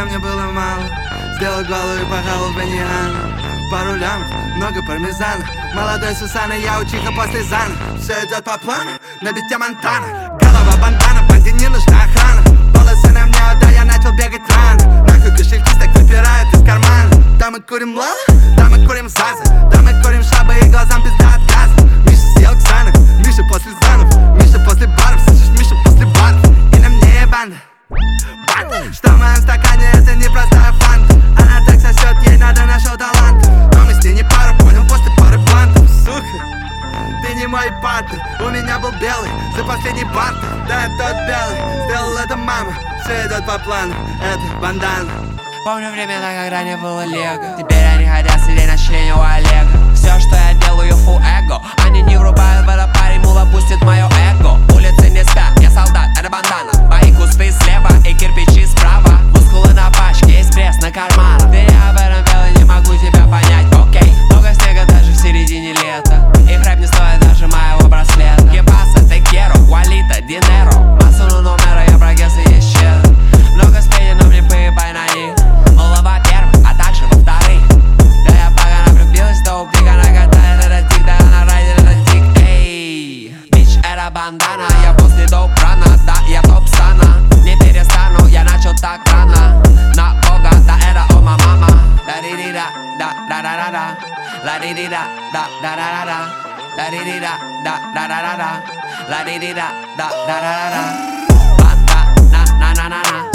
когда мне было мало. Сделал голову и пахал баньяна. Пару лямов, много пармезана. Молодой Сусана, я учиха после Зана. Все идет по плану, на бите Монтана. Голова бандана, банде не нужна охрана. Волосы на мне, да я начал бегать рано. Нахуй кошельки так выпирают из кармана. Да мы курим лала, да мы курим заза. Да мы курим шабы и глазам пизда от газа. Миша съел Ксанов, Миша после Занов. Миша после баров, слышишь, Миша после баров. И на мне банда. Что в моем стакане, это не простая фанта. Она так сосет, ей надо нашел талант. Но мы с ней не пара, понял, после пары плантов. Сука, ты не мой партнер. У меня был белый, за последний партер. Да, тот белый, сделал это мама. Все идет по плану, это бандана. Помню времена, когда не было лего. Теперь они хотят сидеть на члене у Олега. Все, что я делаю, фу эго. Они не врубают в это, парень, мула пустит мое эго. Улицы не спят, я солдат, это бандана. Мои кусты слева и кирпичи справа. Мускулы на пачке, есть пресс на карманах. Ты не об этом белый, не могу тебя понять, окей. Много снега даже в середине лета. Их рэп не стоит даже моего браслета. Кепаса, текеро, валита, динеро. Массу номера, я прогресс и есть чет. Много спений, но мне поебай на них. Мула во-первых, а также во-вторых. Да я погано влюбилась, доуп, дига накатает этот тик. Да она райдер, этот тик, эй. Бич, это бандана, я после доуп рана. Да, я топ стана, не перестану, я начал так рано. На бога, да это о мама. Да-ди-ди-да, да-да-да-да-да. Ла-ди-ди-да, да-да-да-да-да. Да-ди-ди-да, да-да-да-да-да. Ла-ди-ди-да, да-да-да-да-да. Банда, на-на-на-на.